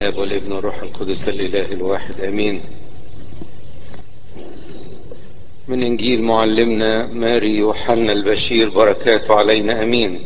الآب والابن والروح القدس الإله الواحد آمين. من إنجيل معلمنا ماري يوحنا البشير بركاته علينا آمين.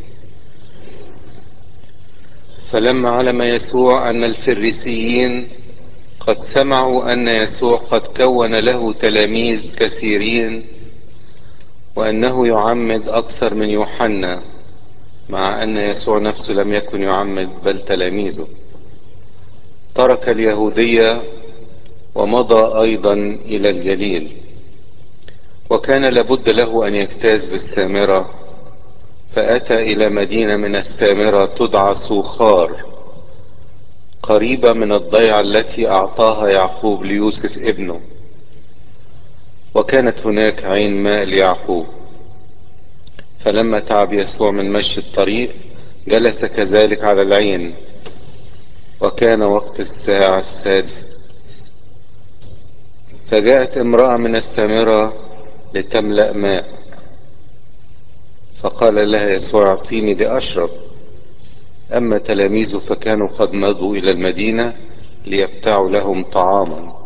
فلما علم يسوع أن الفريسيين قد سمعوا أن يسوع قد كون له تلاميذ كثيرين وأنه يعمد أكثر من يوحنا، مع أن يسوع نفسه لم يكن يعمد بل تلاميذه، ترك اليهودية ومضى أيضا إلى الجليل. وكان لابد له أن يجتاز بالسامرة، فأتى إلى مدينة من السامرة تدعى سوخار، قريبة من الضيعة التي أعطاها يعقوب ليوسف ابنه، وكانت هناك عين ماء ليعقوب. فلما تعب يسوع من مشي الطريق جلس كذلك على العين، وكان وقت الساعة 6. فجاءت امرأة من السامرة لتملأ ماء، فقال لها يسوع اعطيني لأشرب. أما تلاميذه فكانوا قد مضوا إلى المدينة ليبتاعوا لهم طعاما.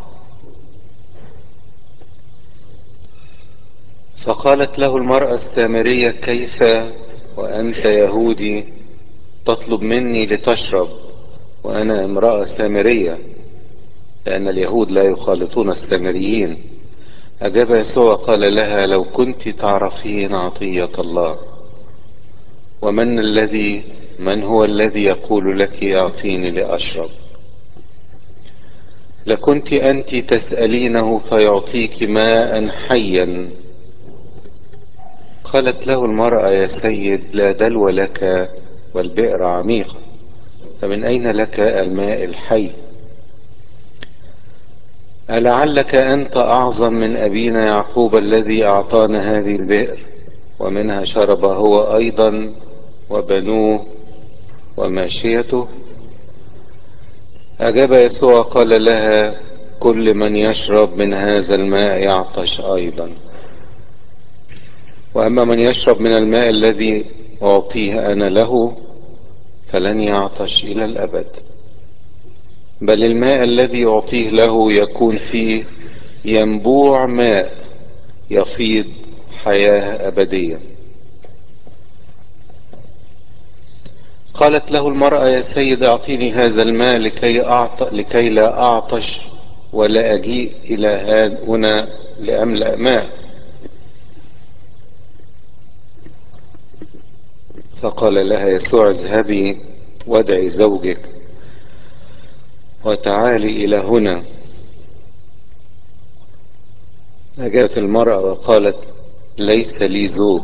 فقالت له المرأة السامرية كيف وأنت يهودي تطلب مني لتشرب وأنا امرأة سامرية؟ لأن اليهود لا يخالطون السامريين. أجاب يسوع قال لها لو كنت تعرفين عطية الله من هو الذي يقول لك أعطيني لأشرب، لكنت أنت تسألينه فيعطيك ماء حيا. قالت له المرأة يا سيد لا دلو لك والبئر عميقة، فمن أين لك الماء الحي؟ ألعلك أنت أعظم من أبينا يعقوب الذي أعطانا هذه البئر ومنها شرب هو أيضا وبنوه وماشيته؟ أجاب يسوع قال لها كل من يشرب من هذا الماء يعطش أيضا، وأما من يشرب من الماء الذي أعطيه أنا له فلن يعطش إلى الأبد، بل الماء الذي أعطيه له يكون فيه ينبوع ماء يفيض حياة أبدية. قالت له المرأة يا سيد أعطيني هذا الماء لكي لا أعطش ولا أجيء إلى هنا لأملأ ماء. فقال لها يسوع اذهبي وادعي زوجك وتعالي إلى هنا. أجابت المرأة وقالت ليس لي زوج.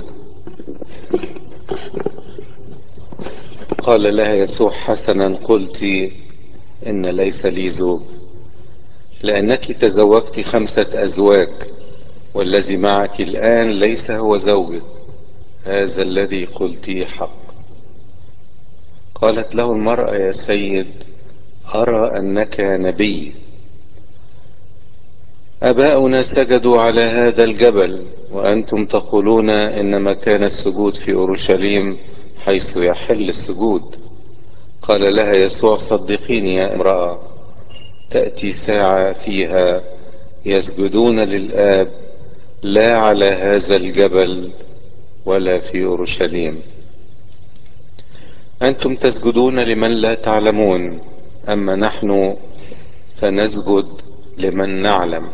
قال لها يسوع حسنا قلت إن ليس لي زوج، لأنك تزوجت 5 أزواج والذي معك الآن ليس هو زوجك، هذا الذي قلتيه حق. قالت له المرأة يا سيد أرى أنك نبي، أباؤنا سجدوا على هذا الجبل وأنتم تقولون إن مكان السجود في أورشليم حيث يحل السجود. قال لها يسوع صدقيني يا امرأة تأتي ساعة فيها يسجدون للآب لا على هذا الجبل ولا في أورشليم. أنتم تسجدون لمن لا تعلمون، أما نحن فنسجد لمن نعلم،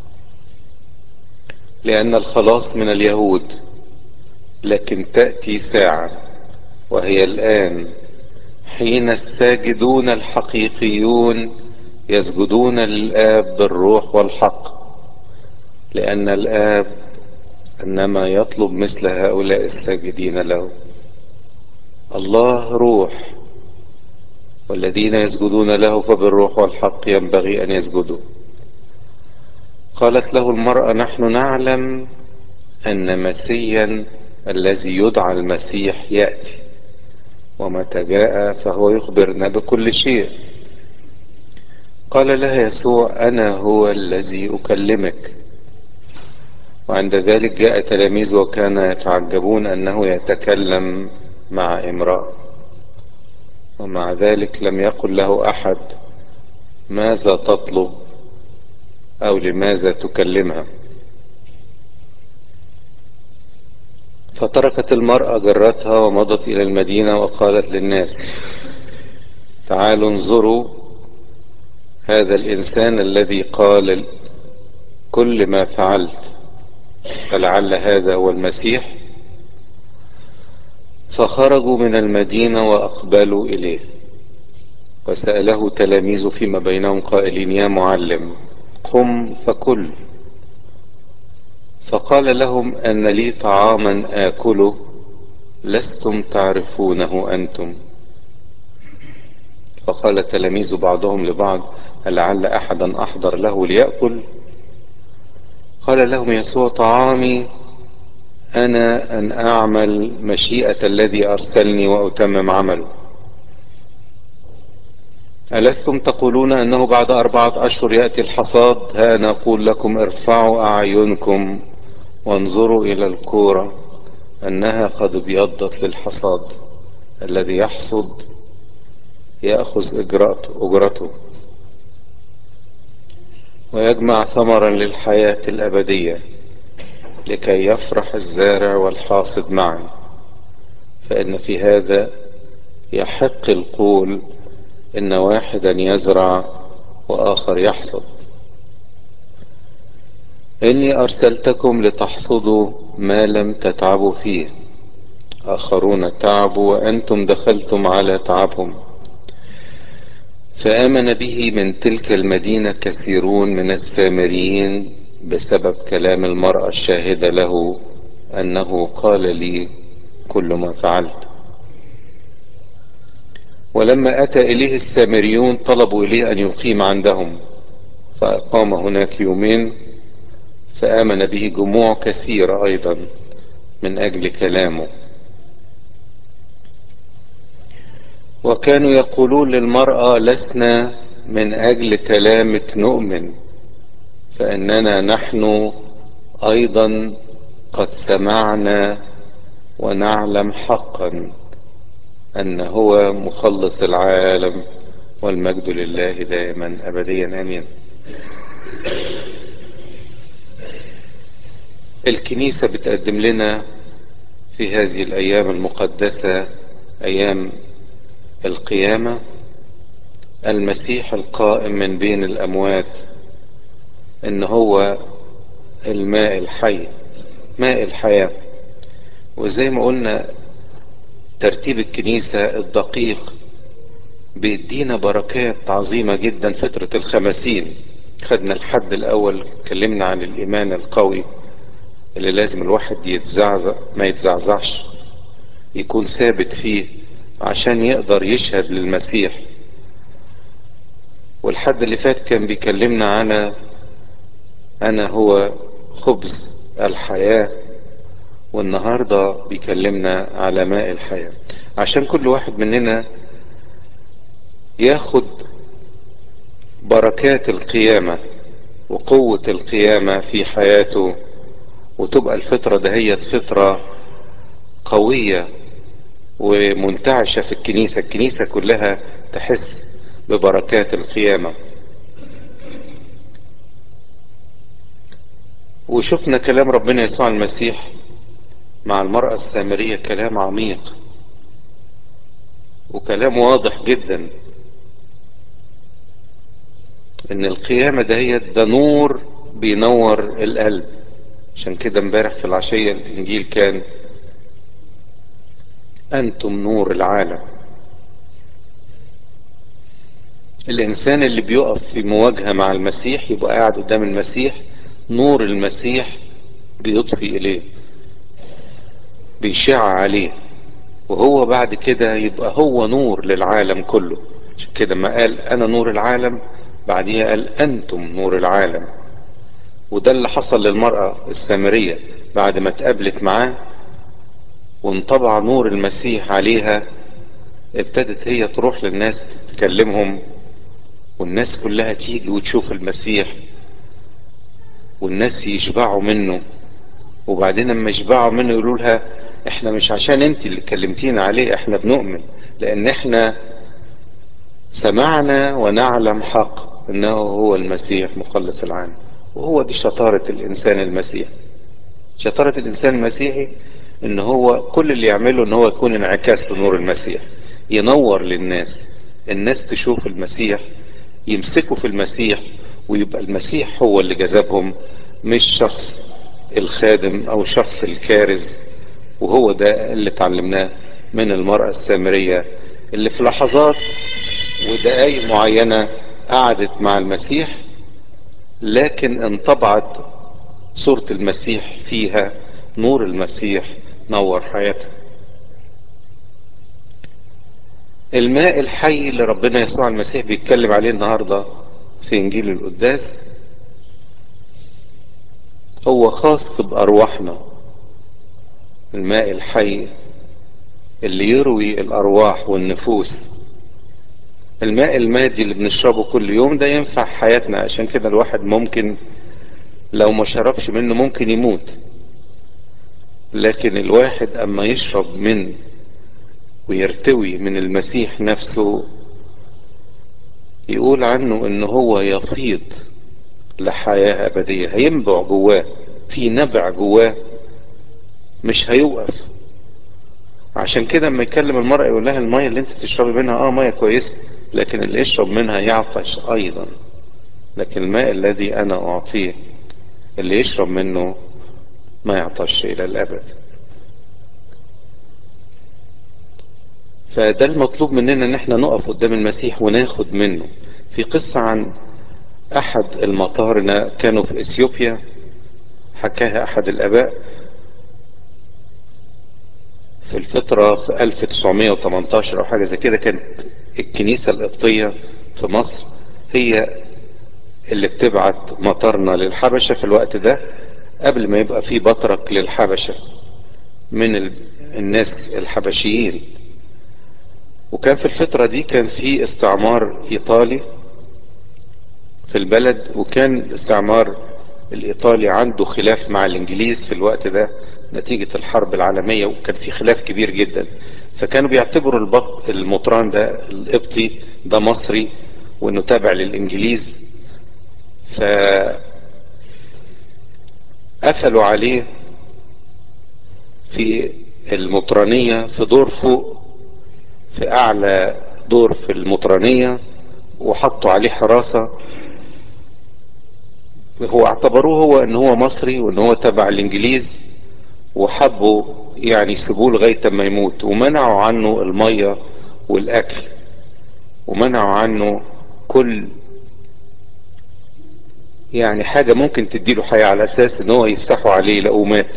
لأن الخلاص من اليهود. لكن تأتي ساعة وهي الآن حين الساجدون الحقيقيون يسجدون للآب بالروح والحق، لأن الآب إنما يطلب مثل هؤلاء الساجدين له. الله روح، والذين يسجدون له فبالروح والحق ينبغي أن يسجدوا. قالت له المرأة نحن نعلم أن مسيا الذي يدعى المسيح يأتي، ومتى جاء فهو يخبرنا بكل شيء. قال لها يسوع أنا هو الذي أكلمك. وعند ذلك جاء تلاميذ وكانوا يتعجبون أنه يتكلم مع امرأة. ومع ذلك لم يقل له أحد ماذا تطلب أو لماذا تكلمها. فتركت المرأة جرتها ومضت إلى المدينة وقالت للناس: تعالوا انظروا هذا الإنسان الذي قال كل ما فعلت، فلعل هذا هو المسيح. فخرجوا من المدينة وأقبلوا إليه، وسأله تلاميذه فيما بينهم قائلين: يا معلم، قم فكل. فقال لهم: أن لي طعاما آكله لستم تعرفونه أنتم. فقال تلاميذ بعضهم لبعض: لعل أحدا أحضر له ليأكل. قال لهم يسوع: طعامي أنا أن أعمل مشيئة الذي أرسلني وأتمم عمله. ألستم تقولون أنه بعد 4 أشهر يأتي الحصاد؟ ها نقول لكم: ارفعوا أعينكم وانظروا إلى الكورة أنها قد ابيضت للحصاد. الذي يحصد يأخذ أجرته ويجمع ثمرا للحياة الأبدية، لكي يفرح الزارع والحاصد معا. فإن في هذا يحق القول: إن واحدا يزرع وآخر يحصد. إني أرسلتكم لتحصدوا ما لم تتعبوا فيه. آخرون تعبوا وأنتم دخلتم على تعبهم. فآمن به من تلك المدينة كثيرون من السامريين بسبب كلام المرأة الشاهدة له أنه قال لي كل ما فعلت. ولما أتى إليه السامريون طلبوا إليه أن يقيم عندهم، فأقام هناك يومين. فآمن به جموع كثيرة أيضا من أجل كلامه. وكانوا يقولون للمرأة: لسنا من أجل كلامك نؤمن، فإننا نحن أيضا قد سمعنا ونعلم حقا أن هو مخلص العالم، والمجد لله دائما أبديا آمين. الكنيسة بتقدم لنا في هذه الأيام المقدسة، أيام القيامة، المسيح القائم من بين الأموات، إن هو الماء الحي، ماء الحياة. وزي ما قلنا ترتيب الكنيسة الدقيق بيدينا بركات عظيمة جدا. فترة الخمسين خدنا الحد الأول، اتكلمنا عن الإيمان القوي اللي لازم الواحد يتزعزع ما يتزعزعش، يكون ثابت فيه عشان يقدر يشهد للمسيح. والحد اللي فات كان بيكلمنا على أنا هو خبز الحياة، والنهاردة بيكلمنا على ماء الحياة، عشان كل واحد مننا ياخد بركات القيامة وقوة القيامة في حياته، وتبقى الفترة دهيت فترة قوية ومنتعشة في الكنيسة. الكنيسة كلها تحس ببركات القيامة. وشفنا كلام ربنا يسوع المسيح مع المرأة السامرية كلام عميق وكلام واضح جدا، ان القيامة دهيت ده نور بينور القلب. عشان كده امبارح في العشية الانجيل كان: انتم نور العالم. الانسان اللي بيقف في مواجهة مع المسيح يبقى قاعد قدام المسيح، نور المسيح بيضفي اليه، بيشع عليه، وهو بعد كده يبقى هو نور للعالم كله. عشان كده ما قال انا نور العالم، بعديها قال انتم نور العالم. وده اللي حصل للمرأة السامرية بعد ما اتقابلت معاه وانطبع نور المسيح عليها. ابتدت هي تروح للناس تكلمهم، والناس كلها تيجي وتشوف المسيح، والناس يشبعوا منه. وبعدين لما يشبعوا منه يقولوا لها: احنا مش عشان انت اللي كلمتينا عليه احنا بنؤمن، لان احنا سمعنا ونعلم حق انه هو المسيح مخلص العالم. وهو دي شطارة الانسان المسيحي. شطارة الانسان المسيحي ان هو كل اللي يعمله ان هو يكون انعكاس لنور المسيح، ينور للناس، الناس تشوف المسيح، يمسكوا في المسيح، ويبقى المسيح هو اللي جذبهم، مش شخص الخادم او شخص الكارز. وهو ده اللي اتعلمناه من المرأة السامرية اللي في لحظات ودقايق معينة قعدت مع المسيح، لكن انطبعت صورة المسيح فيها، نور المسيح نور حياتها. الماء الحي اللي ربنا يسوع المسيح بيتكلم عليه النهاردة في انجيل القداس هو خاص بأرواحنا. الماء الحي اللي يروي الأرواح والنفوس. الماء المادي اللي بنشربه كل يوم ده ينفع حياتنا، عشان كده الواحد ممكن لو ما شربش منه ممكن يموت. لكن الواحد اما يشرب من ويرتوي من المسيح نفسه، يقول عنه ان هو يفيض لحياة ابدية، هينبع جواه، في نبع جواه مش هيوقف. عشان كده اما يكلم المرأة يقول لها المية اللي انت تشربي منها مية كويسة، لكن اللي يشرب منها يعطش ايضا. لكن الماء الذي انا اعطيه اللي يشرب منه ما يعطش الى الابد. فده المطلوب مننا ان احنا نقف قدام المسيح وناخد منه. في قصة عن احد المطارنة كانوا في اثيوبيا، حكاها احد الاباء في الفترة في 1918 او حاجة زي كده. كانت الكنيسة القبطية في مصر هي اللي بتبعت مطارنة للحبشة في الوقت ده، قبل ما يبقى في بطرك للحبشة من الناس الحبشيين. وكان في الفترة دي كان في استعمار ايطالي في البلد، وكان الاستعمار الايطالي عنده خلاف مع الانجليز في الوقت ده نتيجة الحرب العالمية، وكان في خلاف كبير جدا. فكانوا بيعتبروا المطران ده القبطي ده مصري وانه تابع للانجليز، فقفلوا عليه في المطرانية في دور فوق، في اعلى دور في المطرانية، وحطوا عليه حراسة. هو اعتبروه هو ان هو مصري وان هو تبع الانجليز، وحبوا يعني يسيبوه لغاية ما يموت، ومنعوا عنه المية والاكل، ومنعوا عنه كل يعني حاجة ممكن تديله حياة، على اساس ان هو يفتحوا عليه لقوه مات.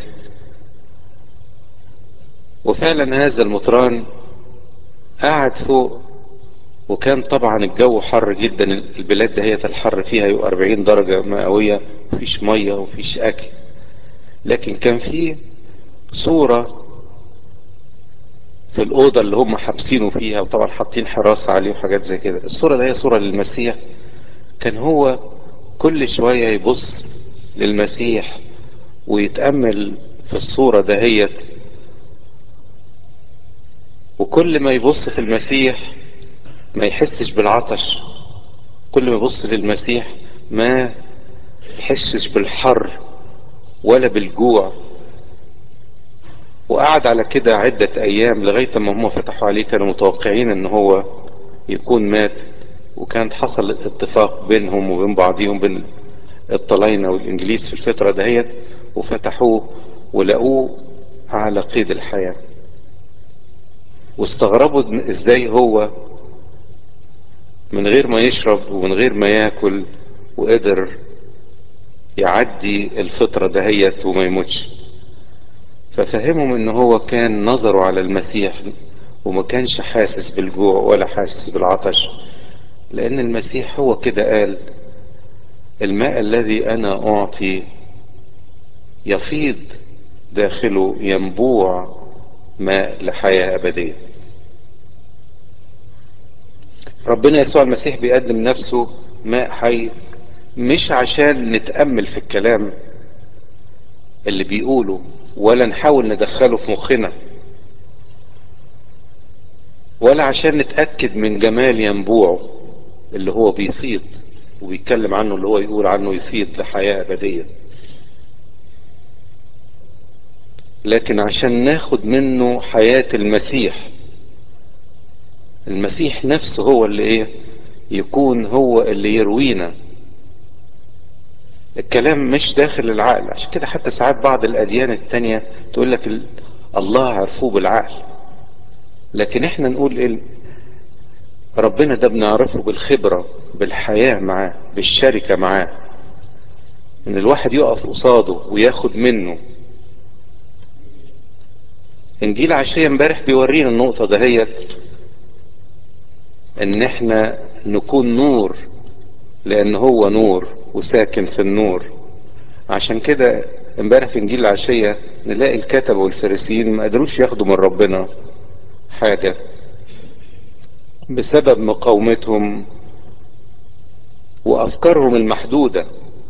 وفعلا هذا المطران قعد فوق، وكان طبعا الجو حر جدا. البلاد دهيت الحر فيها يبقى 40 درجة مئوية، مفيش مية ومفيش اكل. لكن كان فيه صورة في الأوضة اللي هم حابسينه فيها، وطبعا حاطين حراسة عليه وحاجات زي كده. الصورة دي هي صورة للمسيح. كان هو كل شوية يبص للمسيح ويتأمل في الصورة دهيت، وكل ما يبص في المسيح ما يحسش بالعطش، كل ما يبص للمسيح ما يحسش بالحر ولا بالجوع. وقعد على كده عدة ايام لغاية ما هم فتحوا عليه. كانوا متوقعين ان هو يكون مات، وكانت حصل اتفاق بينهم وبين بعضهم، بين الطلاينة والانجليز في الفترة دهيت، وفتحوه ولقوه على قيد الحياة. واستغربوا ازاي هو من غير ما يشرب ومن غير ما ياكل وقدر يعدي الفترة دهيت وما يموتش. ففهمهم ان هو كان نظره على المسيح وما كانش حاسس بالجوع ولا حاسس بالعطش، لان المسيح هو كده قال الماء الذي انا اعطي يفيض داخله ينبوع ماء لحياة ابدية. ربنا يسوع المسيح بيقدم نفسه ماء حي، مش عشان نتأمل في الكلام اللي بيقوله ولا نحاول ندخله في مخنا ولا عشان نتأكد من جمال ينبوعه اللي هو بيفيض وبيتكلم عنه، اللي هو يقول عنه يفيض لحياة أبدية، لكن عشان ناخد منه حياة المسيح. المسيح نفسه هو اللي يكون هو اللي يروينا. الكلام مش داخل العقل. عشان كده حتى ساعات بعض الأديان التانية تقول لك الله عرفوه بالعقل، لكن احنا نقول ربنا ده بنعرفه بالخبرة، بالحياة معاه، بالشركة معاه، ان الواحد يقف قصاده وياخد منه. انجيل عشية امبارح بيورينا النقطة دهيت، ان احنا نكون نور، لان هو نور وساكن في النور. عشان كده امبارح في انجيل العشية نلاقي الكتبة والفريسيين ما قدروش ياخدوا من ربنا حاجة بسبب مقاومتهم وافكارهم المحدودة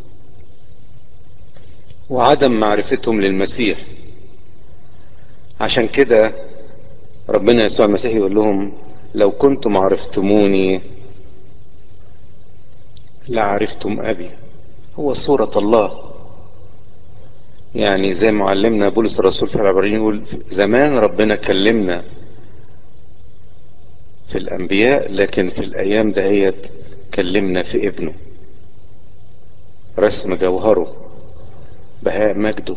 وعدم معرفتهم للمسيح. عشان كده ربنا يسوع المسيح يقول لهم لو كنتم عرفتموني لعرفتم ابي. هو صورة الله. يعني زي معلمنا بولس الرسول في العبرانيين يقول زمان ربنا كلمنا في الانبياء، لكن في الايام دهيت كلمنا في ابنه، رسم جوهره، بهاء مجده.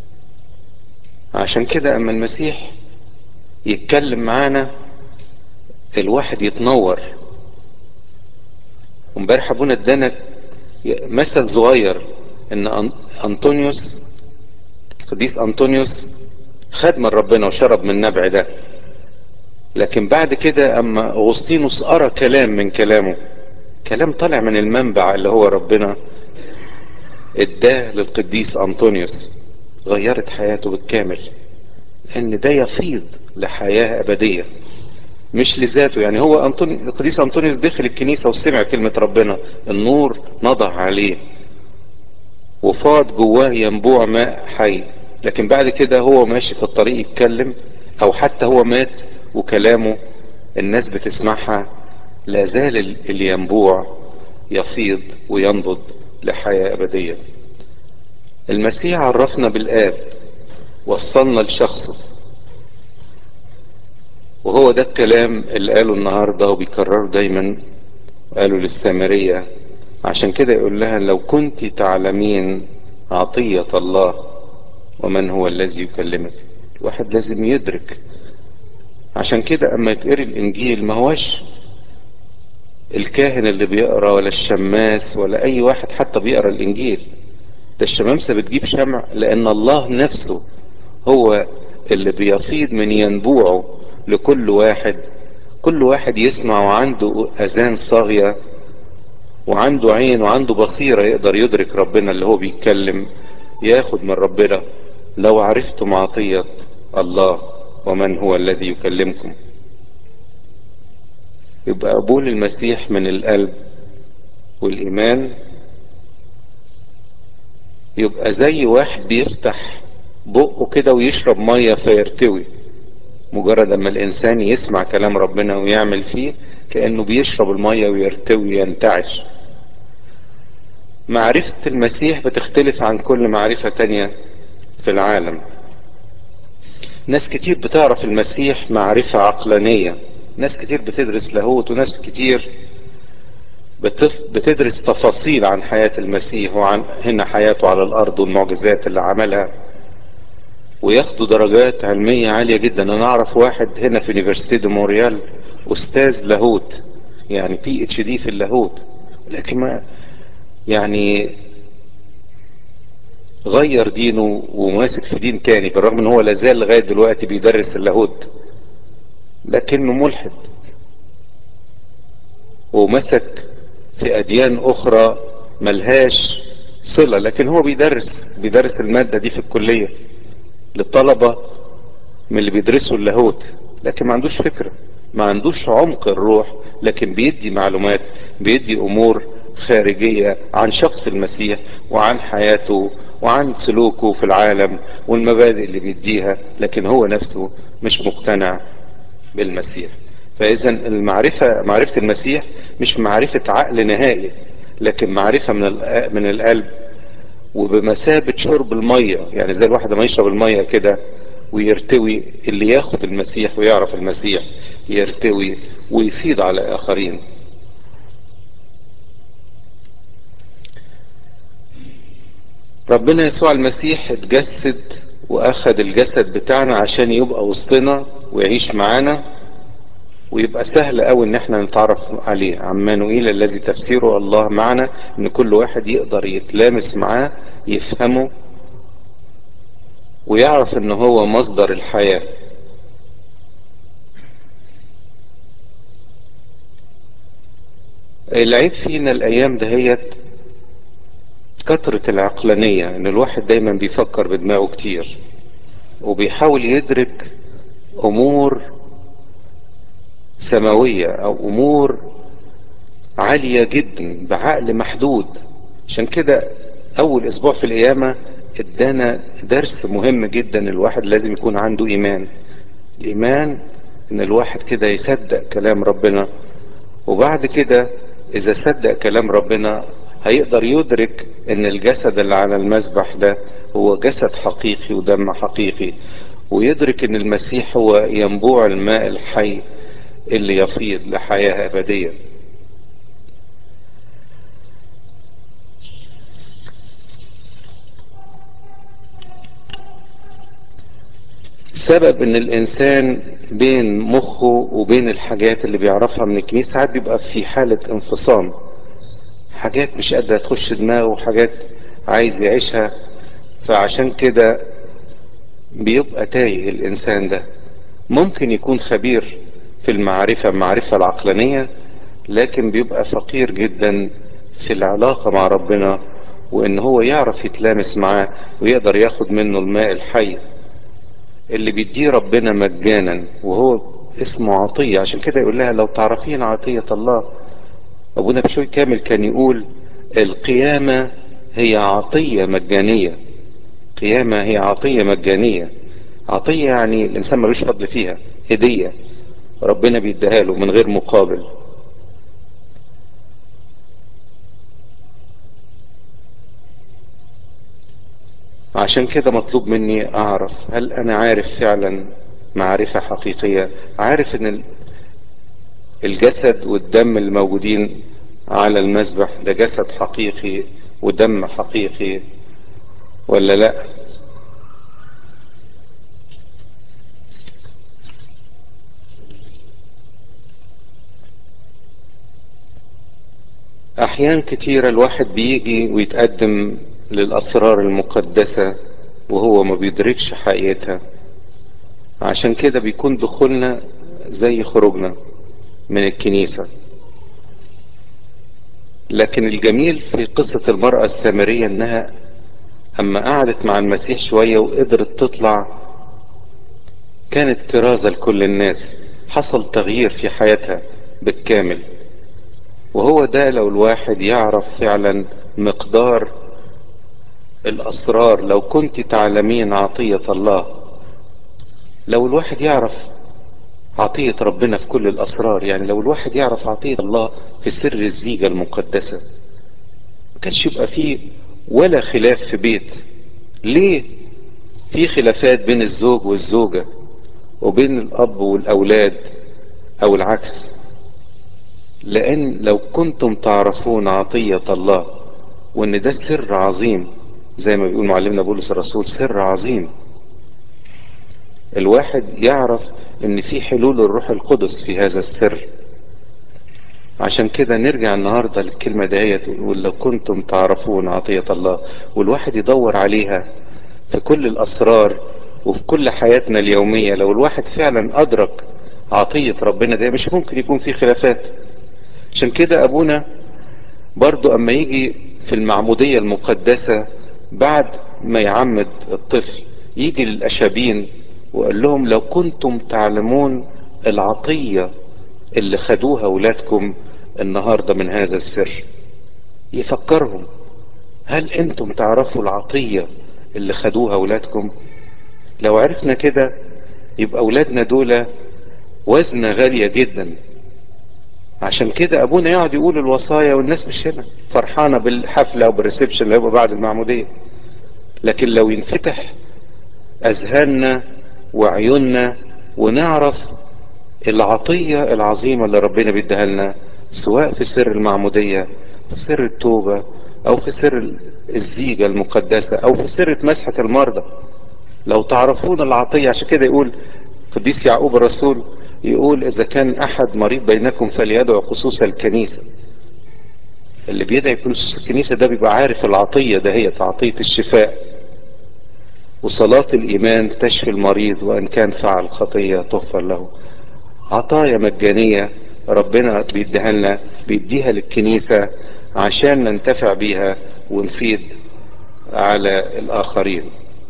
عشان كده اما المسيح يتكلم معانا الواحد يتنور. وامبارح ابونا ادانا مثل صغير، ان انطونيوس، قديس انطونيوس، خد من ربنا وشرب من النبع ده، لكن بعد كده اما اغسطينوس قرا كلام من كلامه، كلام طالع من المنبع اللي هو ربنا اداه للقديس انطونيوس، غيرت حياته بالكامل، لان ده يفيض لحياة ابدية مش لذاته. يعني هو القديس انطونيوس دخل الكنيسة وسمع كلمة ربنا، النور نضع عليه وفاض جواه ينبوع ماء حي، لكن بعد كده هو ماشي في الطريق يتكلم، او حتى هو مات وكلامه الناس بتسمعها، لا زال الينبوع يفيض وينبض لحياة أبدية. المسيح عرفنا بالآب، وصلنا لشخصه، وهو ده الكلام اللي قاله النهاردة وبيكرره دايما، قالوا للسامرية. عشان كده يقول لها لو كنت تعلمين عطية الله ومن هو الذي يكلمك. الواحد لازم يدرك. عشان كده اما يتقري الانجيل ما هوش الكاهن اللي بيقرا ولا الشماس ولا اي واحد حتى بيقرا الانجيل، ده الشمامسة بتجيب شمع، لان الله نفسه هو اللي بيفيض من ينبوعه لكل واحد. كل واحد يسمع وعنده اذان صاغية وعنده عين وعنده بصيرة يقدر يدرك ربنا اللي هو بيتكلم، ياخد من ربنا. لو عرفتم عطية الله ومن هو الذي يكلمكم. يبقى قبول المسيح من القلب والإيمان يبقى زي واحد بيفتح بقه كده ويشرب مية فيرتوي. مجرد اما الانسان يسمع كلام ربنا ويعمل فيه كأنه بيشرب المية ويرتوي وينتعش. معرفة المسيح بتختلف عن كل معرفة تانية في العالم. ناس كتير بتعرف المسيح معرفة عقلانية، ناس كتير بتدرس لاهوت، وناس كتير بتدرس تفاصيل عن حياة المسيح وعن هنا حياته على الارض والمعجزات اللي عملها، وياخدوا درجات علمية عالية جدا. انا اعرف واحد هنا في يونيفرسيتي دي مونريال استاذ لاهوت، يعني PhD في اللاهوت، لكن ما يعني غير دينه وماسك في دين تاني، بالرغم ان هو لازال لغاية دلوقتي بيدرس اللاهوت، لكنه ملحد ومسك في اديان اخرى ملهاش صلة، لكن هو بيدرس المادة دي في الكلية للطلبة من اللي بيدرسوا اللاهوت، لكن ما عندوش فكرة، ما عندوش عمق الروح، لكن بيدي معلومات، بيدي امور خارجية عن شخص المسيح وعن حياته وعن سلوكه في العالم والمبادئ اللي بيديها، لكن هو نفسه مش مقتنع بالمسيح. فاذا معرفة المسيح مش معرفة عقل نهائي، لكن معرفة من القلب، وبمثابة شرب المية. يعني زي الواحد ما يشرب المية كده ويرتوي، اللي ياخد المسيح ويعرف المسيح يرتوي ويفيض على آخرين. ربنا يسوع المسيح اتجسد واخد الجسد بتاعنا عشان يبقى وسطنا ويعيش معانا، ويبقى سهل قوي ان احنا نتعرف عليه. عمانوئيل الذي تفسيره الله معنا، ان كل واحد يقدر يتلامس معاه، يفهمه، ويعرف ان هو مصدر الحياة. العيب فينا الايام دهيت كثرة العقلانية، ان الواحد دايما بيفكر بدماغه كتير، وبيحاول يدرك امور سماوية او امور عالية جدا بعقل محدود. عشان كده اول اسبوع في القيامة ادانا درس مهم جدا. الواحد لازم يكون عنده ايمان. الايمان ان الواحد كده يصدق كلام ربنا، وبعد كده اذا صدق كلام ربنا هيقدر يدرك ان الجسد اللي على المذبح ده هو جسد حقيقي ودم حقيقي، ويدرك ان المسيح هو ينبوع الماء الحي اللي يفيض لحياة ابدية. سبب ان الانسان بين مخه وبين الحاجات اللي بيعرفها من الكنيسة ساعات بيبقى في حالة انفصام، حاجات مش قادرة تخش دماغه وحاجات عايز يعيشها، فعشان كده بيبقى تايه الانسان ده. ممكن يكون خبير في المعرفة العقلانية، لكن بيبقى فقير جدا في العلاقة مع ربنا، وان هو يعرف يتلامس معاه ويقدر ياخد منه الماء الحي اللي بيديه ربنا مجانا، وهو اسمه عطية. عشان كده يقول لها لو تعرفين عطية الله. ابونا بشوي كامل كان يقول القيامة هي عطية مجانية. قيامة هي عطية مجانية. عطية يعني الانسان ملوش فضل فيها، هدية ربنا بيديها له من غير مقابل. عشان كده مطلوب مني اعرف هل انا عارف فعلا معرفة حقيقية، عارف ان الجسد والدم الموجودين على المذبح ده جسد حقيقي ودم حقيقي ولا لا. احيان كتيرة الواحد بيجي ويتقدم للاسرار المقدسة وهو ما بيدركش حقيقتها. عشان كده بيكون دخولنا زي خروجنا من الكنيسة. لكن الجميل في قصة المرأة السامرية انها اما قعدت مع المسيح شوية وقدرت تطلع كانت كرازة لكل الناس، حصل تغيير في حياتها بالكامل. وهو ده لو الواحد يعرف فعلا مقدار الاسرار. لو كنت تعلمين عطية الله، لو الواحد يعرف عطية ربنا في كل الاسرار، يعني لو الواحد يعرف عطية الله في سر الزيجة المقدسة، ما كانش يبقى فيه ولا خلاف في بيت. ليه في خلافات بين الزوج والزوجة وبين الاب والاولاد او العكس؟ لان لو كنتم تعرفون عطية الله، وان ده سر عظيم زي ما بيقول معلمنا بولس الرسول، سر عظيم. الواحد يعرف ان في حلول الروح القدس في هذا السر. عشان كده نرجع النهاردة للكلمة دهيت ونقول لو كنتم تعرفون عطية الله، والواحد يدور عليها في كل الاسرار وفي كل حياتنا اليومية. لو الواحد فعلا ادرك عطية ربنا ده مش ممكن يكون في خلافات. عشان كده ابونا برضو اما يجي في المعمودية المقدسة بعد ما يعمد الطفل يجي للأشابين وقال لهم لو كنتم تعلمون العطية اللي خدوها ولادكم النهاردة من هذا السر. يفكرهم هل انتم تعرفوا العطية اللي خدوها ولادكم؟ لو عرفنا كده يبقى اولادنا دول وزنة غالية جدا. عشان كده ابونا يقعد يقول الوصايا والناس مش هنا فرحانة بالحفلة وبالريسبشن اللي هيبقى بعد المعمودية. لكن لو ينفتح اذهاننا وعيوننا ونعرف العطية العظيمة اللي ربنا بيديها لنا، سواء في سر المعمودية، في سر التوبة، او في سر الزيجة المقدسة، او في سر مسحة المرضى. لو تعرفون العطية، عشان كده يقول قديس يعقوب الرسول، يقول اذا كان احد مريض بينكم فليدعو خصوص الكنيسة. اللي بيدعي خصوص الكنيسة ده بيبقى عارف العطية ده هي عطية الشفاء، وصلاة الايمان تشفي المريض وان كان فعل خطية تغفر له. عطايا مجانية ربنا بيديها لنا، بيديها للكنيسة عشان ننتفع بيها ونفيد على الآخرين.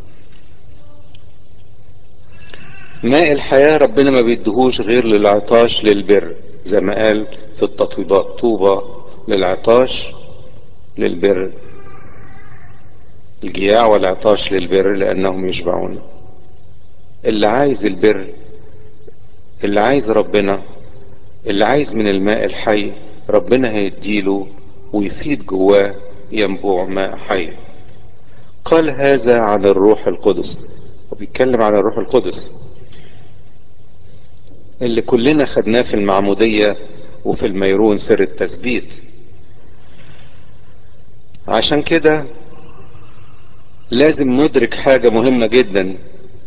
ماء الحياة ربنا ما بيديهوش غير للعطاش للبر، زي ما قال في التطويبات: طوبى للعطاش للبر، الجياع والعطاش للبر لأنهم يشبعون. اللي عايز البر، اللي عايز ربنا، اللي عايز من الماء الحي، ربنا هيديله ويفيد جواه ينبوع ماء حي. قال هذا عن الروح القدس، وبيتكلم عن الروح القدس اللي كلنا خدناه في المعمودية وفي الميرون سر التثبيت. عشان كده لازم ندرك حاجة مهمة جدا،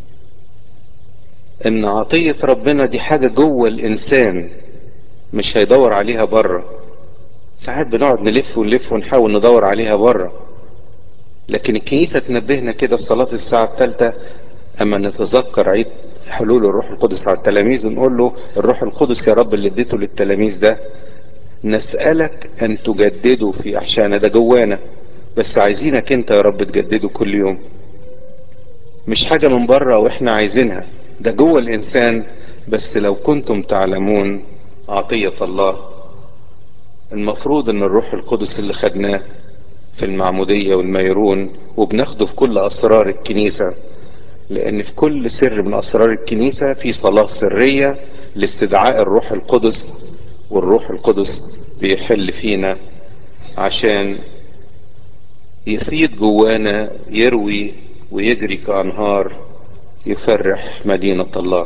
ان عطية ربنا دي حاجة جوه الانسان، مش هيدور عليها بره. ساعات بنقعد نلف ونلف ونحاول ندور عليها بره، لكن الكنيسة تنبهنا كده في صلاة الساعة الثالثة اما نتذكر عيد حلول الروح القدس على التلاميذ، ونقول له: الروح القدس يا رب اللي اديته للتلاميذ ده، نسألك ان تجدده في احشائنا. ده جوانا، بس عايزينك انت يا رب تجدده كل يوم، مش حاجة من بره واحنا عايزينها، ده جوه الانسان. بس لو كنتم تعلمون عطية الله، المفروض ان الروح القدس اللي خدناه في المعمودية والميرون وبناخده في كل اسرار الكنيسة، لان في كل سر من اسرار الكنيسة في صلاة سرية لاستدعاء الروح القدس، والروح القدس بيحل فينا عشان يفيض جوانا، يروي ويجري كأنهار، يفرح مدينة الله.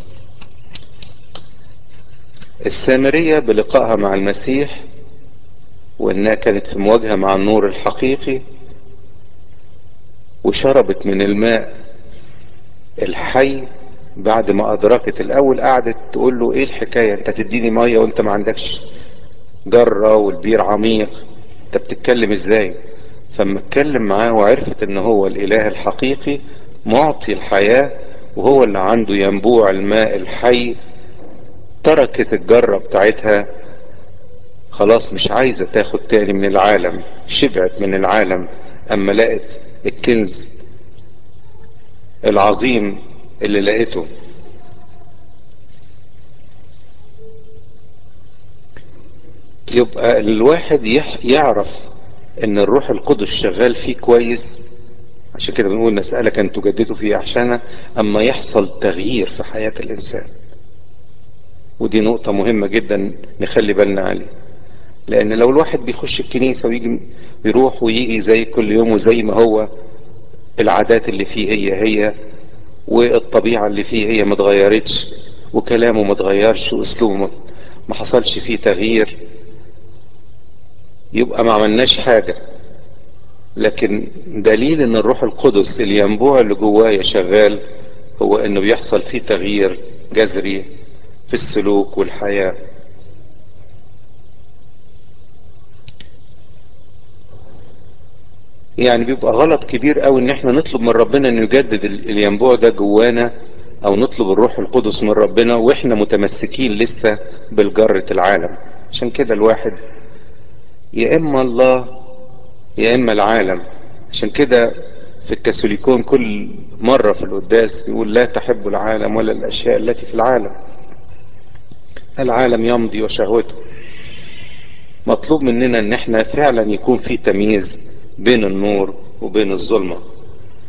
السامرية بلقائها مع المسيح، وانها كانت في مواجهة مع النور الحقيقي، وشربت من الماء الحي بعد ما ادركت. الاول قعدت تقول له: ايه الحكاية، انت تديني مية وانت ما عندكش جرة والبير عميق، انت بتتكلم ازاي؟ فما اتكلم معاه وعرفت ان هو الاله الحقيقي معطي الحياة، وهو اللي عنده ينبوع الماء الحي. تركت الجرة بتاعتها، خلاص مش عايزة تاخد تاني من العالم، شبعت من العالم اما لقت الكنز العظيم اللي لقيته. يبقى الواحد يعرف ان الروح القدس شغال فيه كويس. عشان كده بنقول: نسألك ان تجدده في احشائنا، اما يحصل تغيير في حياة الانسان. ودي نقطة مهمة جدا نخلي بالنا عليها، لان لو الواحد بيخش الكنيسة ويجي يروح ويجي زي كل يوم وزي ما هو، العادات اللي فيه هي والطبيعة اللي فيه هي متغيرتش، وكلامه متغيرش، واسلوبه ما حصلش فيه تغيير، يبقى ما عملناش حاجة. لكن دليل ان الروح القدس الينبوع اللي جوايا شغال، هو انه بيحصل فيه تغيير جذري في السلوك والحياة. يعني بيبقى غلط كبير قوي ان احنا نطلب من ربنا انه يجدد الينبوع ده جوانا، او نطلب الروح القدس من ربنا واحنا متمسكين لسه بالجرة العالم. عشان كده الواحد يا اما الله يا اما العالم. عشان كده في الكاثوليكون كل مرة في القداس يقول: لا تحب العالم ولا الاشياء التي في العالم، العالم يمضي وشهوته. مطلوب مننا ان احنا فعلا يكون في تمييز بين النور وبين الظلمة،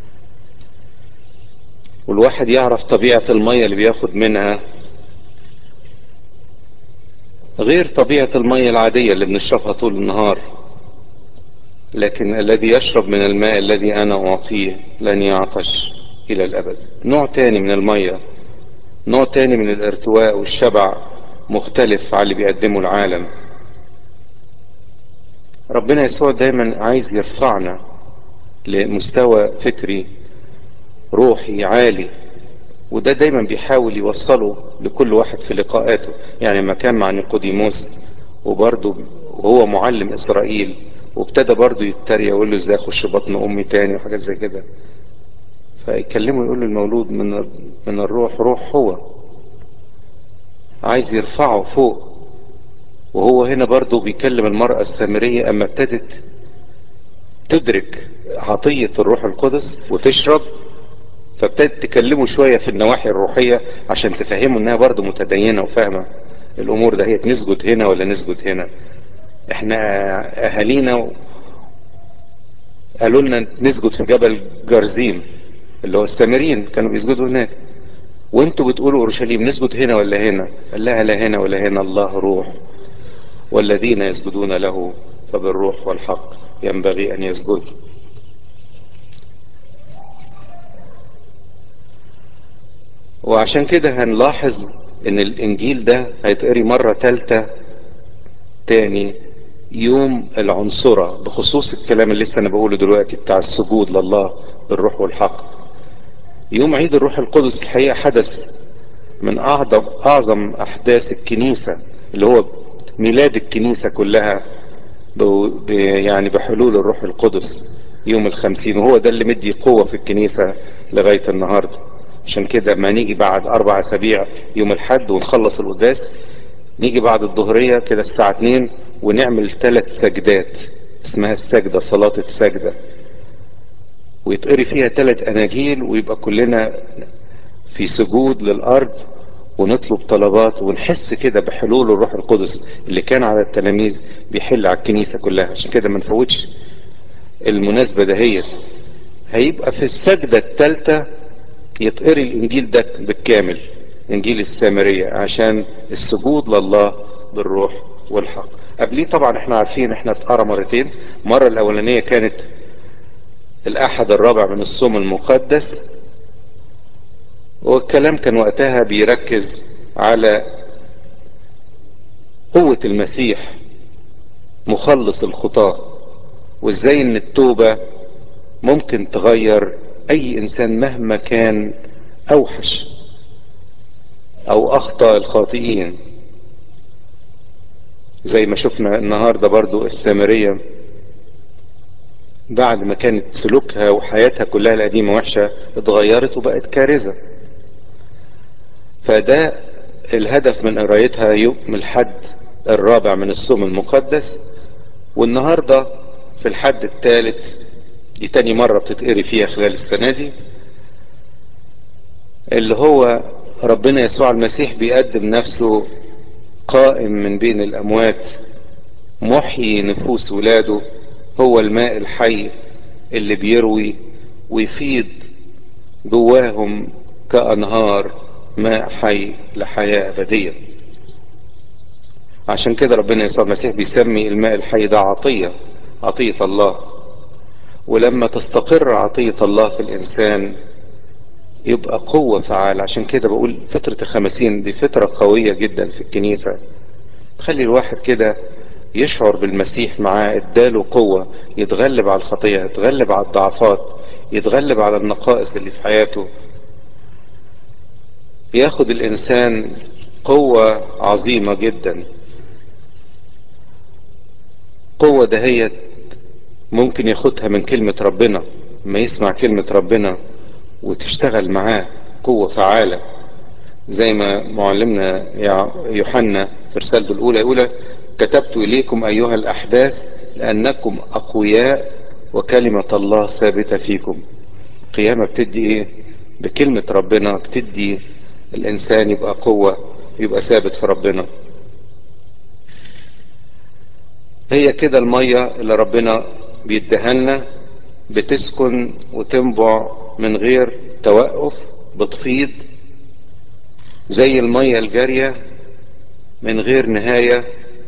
والواحد يعرف طبيعة المية اللي بياخد منها غير طبيعة المية العادية اللي بنشربها طول النهار. لكن الذي يشرب من الماء الذي أنا أعطيه لن يعطش إلى الأبد. نوع تاني من المية، نوع تاني من الارتواء والشبع، مختلف عن اللي بيقدمه العالم. ربنا يسوع دايما عايز يرفعنا لمستوى فكري روحي عالي، وده دايما بيحاول يوصله لكل واحد في لقاءاته. يعني ما كان مع نيقوديموس وبرضه وهو معلم إسرائيل، وابتدى برضه يتريق يقول له ازاي اخش بطن امي تاني وحاجات زي كده، فيكلمه يقول له المولود من الروح روح. هو عايز يرفعه فوق. وهو هنا برضه بيكلم المرأة السامرية اما ابتدت تدرك عطية الروح القدس وتشرب، فابتدت تكلمه شوية في النواحي الروحية عشان تفهمه انها برضه متدينة وفاهمة الامور ده، هي نسجد هنا ولا نسجد هنا. احنا اهالينا قالوا لنا نسجد في جبل جرزيم اللي هو السامريين كانوا بيسجدوا هناك، وانتوا بتقولوا اورشليم نسجد هنا ولا هنا؟ قال لها لا هنا ولا هنا، الله روح والذين يسجدون له فبالروح والحق ينبغي ان يسجدوا. وعشان كده هنلاحظ ان الانجيل ده هيتقري مرة تالتة تاني يوم العنصرة، بخصوص الكلام اللي لسه انا بقوله دلوقتي بتاع السجود لله بالروح والحق. يوم عيد الروح القدس الحقيقة حدث من اعظم احداث الكنيسة، اللي هو ميلاد الكنيسة كلها يعني بحلول الروح القدس يوم الخمسين، وهو ده اللي مدي قوة في الكنيسة لغاية النهاردة. عشان كده ما نيجي بعد 4 أسابيع يوم الحد ونخلص القداس، نيجي بعد الظهرية كده الساعة 2 ونعمل 3 سجدات اسمها السجدة، صلاة السجدة، ويتقري فيها 3 أناجيل، ويبقى كلنا في سجود للأرض ونطلب طلبات، ونحس كده بحلول الروح القدس اللي كان على التلاميذ بيحل على الكنيسة كلها. عشان كده ما نفوتش المناسبة دهيت. هيبقى في السجدة الثالثة يتقري الإنجيل ده بالكامل، إنجيل السامرية، عشان السجود لله بالروح والحق. قبليه طبعا احنا عارفين احنا اتقرا مرتين. مرة الأولانية كانت الأحد الرابع من الصوم المقدس، والكلام كان وقتها بيركز على قوة المسيح مخلص الخطاة، وازاي ان التوبة ممكن تغير اي انسان مهما كان اوحش او اخطأ الخاطئين. زي ما شفنا النهاردة برضو السامرية بعد ما كانت سلوكها وحياتها كلها القديمة وحشة اتغيرت وبقت كارثة. فده الهدف من قرايتها يوم الحد الرابع من الصوم المقدس. والنهاردة في الحد الثالث، دي تاني مرة بتتقري فيها خلال السنة دي، اللي هو ربنا يسوع المسيح بيقدم نفسه قائم من بين الأموات، محيي نفوس ولاده، هو الماء الحي اللي بيروي ويفيض جواهم كأنهار ماء حي لحياة أبدية. عشان كده ربنا يسوع المسيح بيسمي الماء الحي ده عطية، عطية الله. ولما تستقر عطية الله في الإنسان يبقى قوة فعالة. عشان كده بقول فترة الخمسين دي فترة قوية جدا في الكنيسة، تخلي الواحد كده يشعر بالمسيح معاه، اداله قوة يتغلب على الخطية، يتغلب على الضعفات، يتغلب على النقائص اللي في حياته. ياخد الإنسان قوة عظيمة جدا. قوة دهيت ممكن ياخدها من كلمة ربنا، ما يسمع كلمة ربنا وتشتغل معاه قوة فعالة. زي ما معلمنا يوحنا في رسالته الأولى يقول كتبت إليكم أيها الأحداث لأنكم أقوياء وكلمة الله ثابتة فيكم. قيامة بتدي إيه؟ بكلمة ربنا بتدي الإنسان يبقى قوة، يبقى ثابت في ربنا. هي كده المية اللي ربنا بيديها لنا بتسكن وتنبع من غير توقف، بتفيض زي المية الجارية من غير نهاية،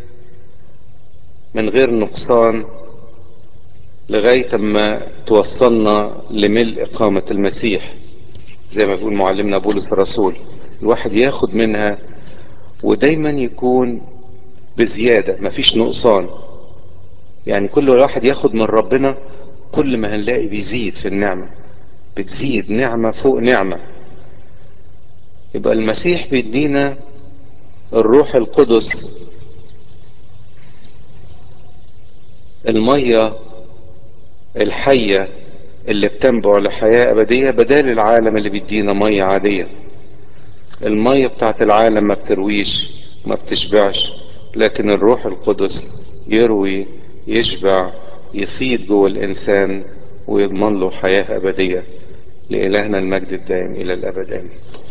من غير نقصان، لغاية ما توصلنا لملء قامة المسيح. زي ما بيقول معلمنا بولس الرسول، الواحد ياخد منها ودايما يكون بزيادة، مفيش نقصان. يعني كل واحد ياخد من ربنا، كل ما هنلاقي بيزيد في النعمة، بتزيد نعمة فوق نعمة. يبقى المسيح بيدينا الروح القدس، المية الحية اللي بتنبع لحياة أبدية، بدال العالم اللي بيدينا مية عادية. المية بتاعت العالم ما بترويش، ما بتشبعش، لكن الروح القدس يروي، يشبع، يفيد جوه الإنسان ويضمن له حياة أبدية. لإلهنا المجد الدائم إلى الأبد آمين.